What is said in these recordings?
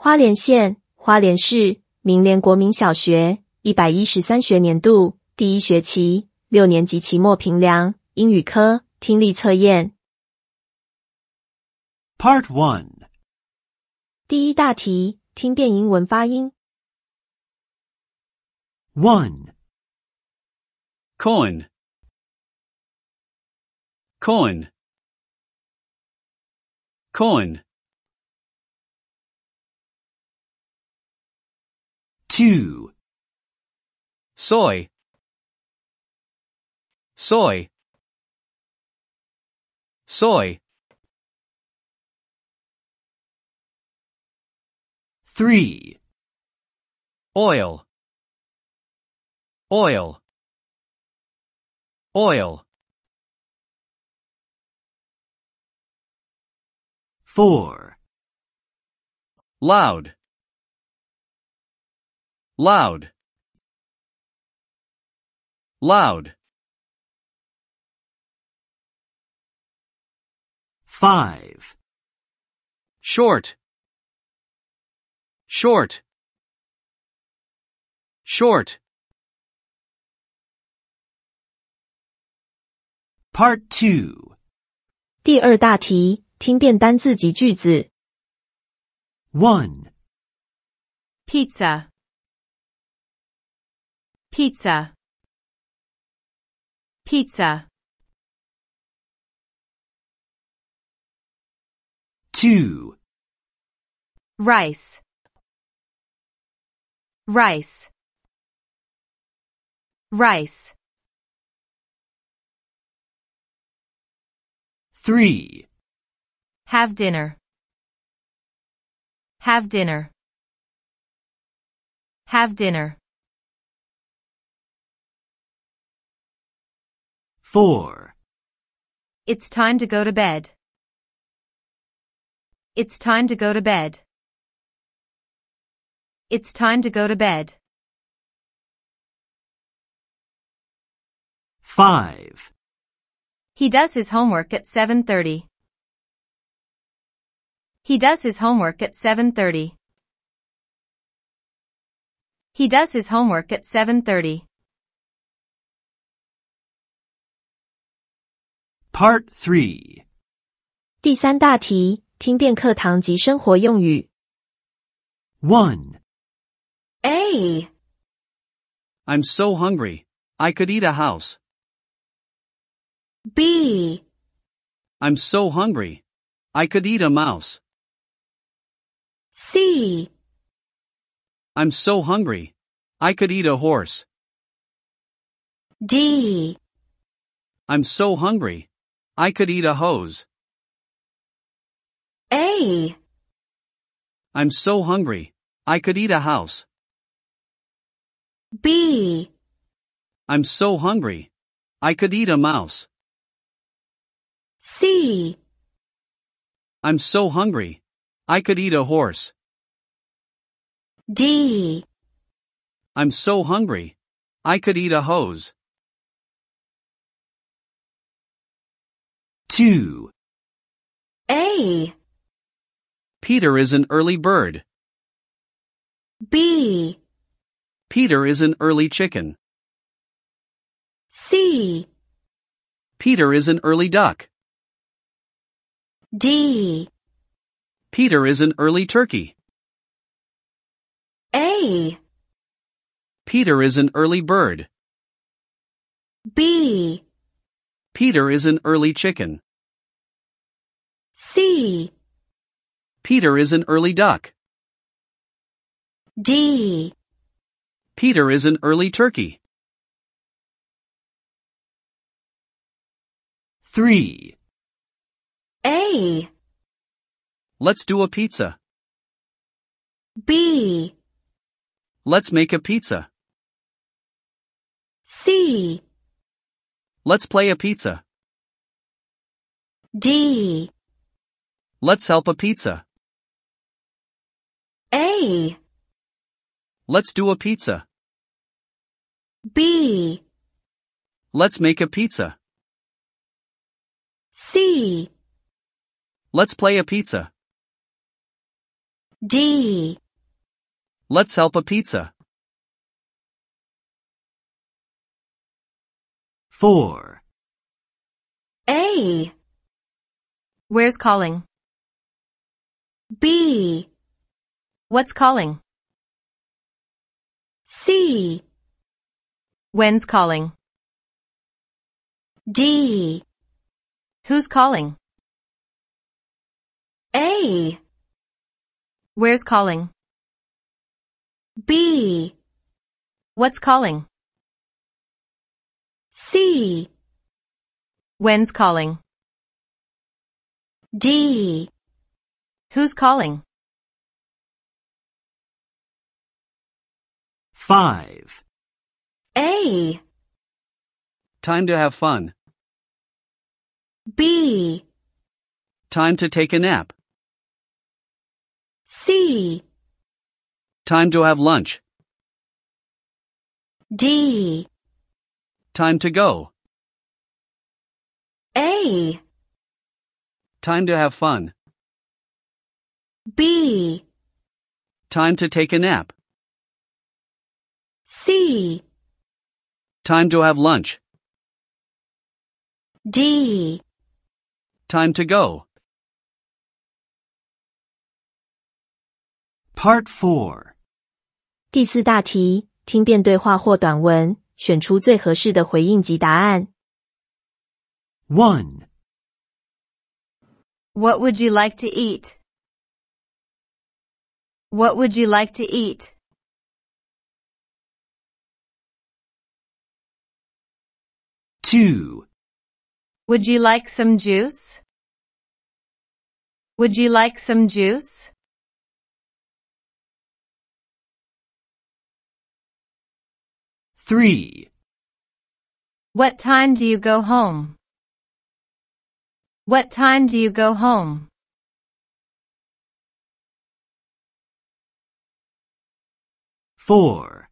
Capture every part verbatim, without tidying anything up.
花莲县花莲市明联国民小学一百一十三学年度第一学期六年级期末评量英语科听力测验。 Part one. 第一大题，听辨英文发音。 one. Coin. Coin. Coin. two. Soy. Soy. Soy. three. Oil. Oil. Oil. four. Loud. Loud. Loud. five. Short. Short. Short. Part two. 第二大题，听辨单字及句子。 one. Pizza. Pizza. Pizza. two. Rice. Rice. Rice. three. Have dinner. Have dinner. Have dinner. four. It's time to go to bed. It's time to go to bed. It's time to go to bed. five. He does his homework at seven thirty. He does his homework at seven thirty. He does his homework at seven thirty. Part three. 第三大题，听辨课堂及生活用语。 one. A. I'm so hungry. I could eat a house. B. I'm so hungry. I could eat a mouse. C. I'm so hungry. I could eat a horse. D. I'm so hungry. I could eat a hose. A. I'm so hungry. I could eat a house. B. I'm so hungry. I could eat a mouse. C. I'm so hungry. I could eat a horse. D. I'm so hungry. I could eat a hose. two. A. Peter is an early bird. B. Peter is an early chicken. C. Peter is an early duck. D. Peter is an early turkey. A. Peter is an early bird. B. Peter is an early chicken. C. Peter is an early duck. D. Peter is an early turkey. three. A. Let's do a pizza. B. Let's make a pizza. C. Let's play a pizza. D. Let's help a pizza. A. Let's do a pizza. B. Let's make a pizza. C. Let's play a pizza. D. Let's help a pizza. four, A. Where's calling? B. What's calling? C. When's calling? D. Who's calling? A. Where's calling? B. What's calling? C. When's calling? D. Who's calling? five, A. Time to have fun. B. Time to take a nap. C. Time to have lunch. D. Time to go. A. Time to have fun. B. Time to take a nap. C. Time to have lunch. D. Time to go. Part four. 第四大题，听辩对话或短文，选出最合适的回应及答案。 one, What would you like to eat? What would you like to eat? two, Would you like some juice? Would you like some juice? three, What time do you go home? What time do you go home? four,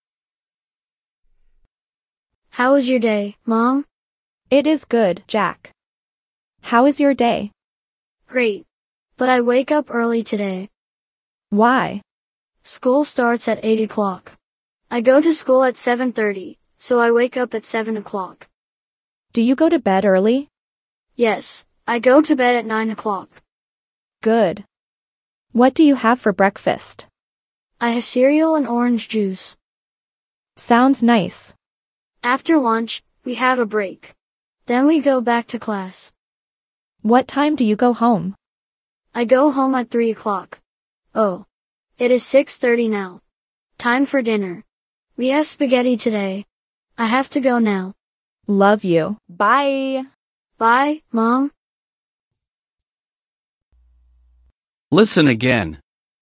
How was your day, Mom? It is good, Jack. How is your day? Great. But I wake up early today. Why? School starts at eight o'clock. I go to school at seven thirty, so I wake up at seven o'clock. Do you go to bed early? Yes, I go to bed at nine o'clock. Good. What do you have for breakfast? I have cereal and orange juice. Sounds nice. After lunch, we have a break. Then we go back to class. What time do you go home? I go home at three o'clock. Oh. It is six thirty now. Time for dinner. We have spaghetti today. I have to go now. Love you. Bye. Bye, Mom. Listen again.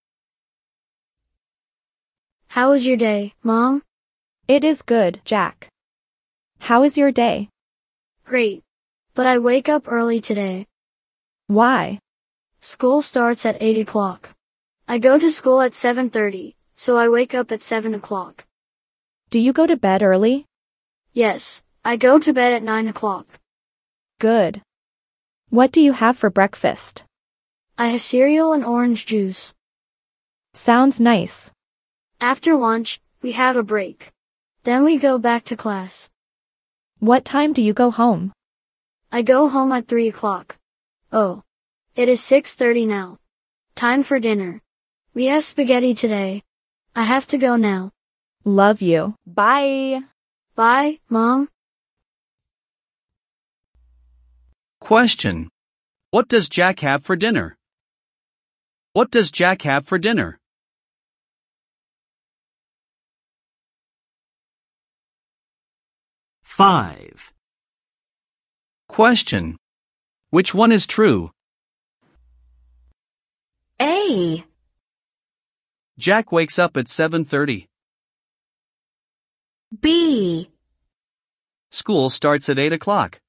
How was your day, Mom? It is good, Jack. How is your day? Great. But I wake up early today. Why? School starts at eight o'clock. I go to school at seven thirty, so I wake up at seven o'clock. Do you go to bed early? Yes, I go to bed at nine o'clock. Good. What do you have for breakfast? I have cereal and orange juice. Sounds nice. After lunch, we have a break. Then we go back to class. What time do you go home? I go home at three o'clock. Oh. It is six thirty now. Time for dinner. We have spaghetti today. I have to go now. Love you. Bye. Bye, Mom. Question. What does Jack have for dinner? What does Jack have for dinner? five, Question. Which one is true? A. Jack wakes up at seven thirty. B. School starts at eight o'clock.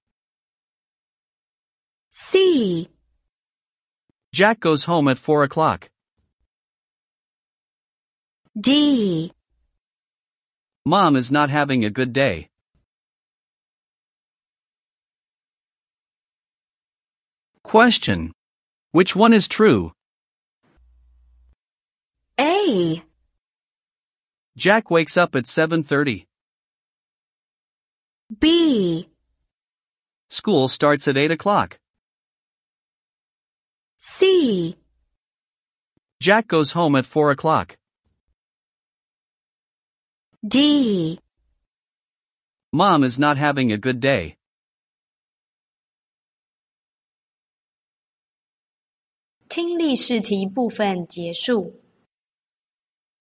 C. Jack goes home at four o'clock. D. Mom is not having a good day. Question. Which one is true? A. Jack wakes up at seven thirty. B. School starts at eight o'clock. C. Jack goes home at four o'clock. D. Mom is not having a good day. 听力试题部分结束。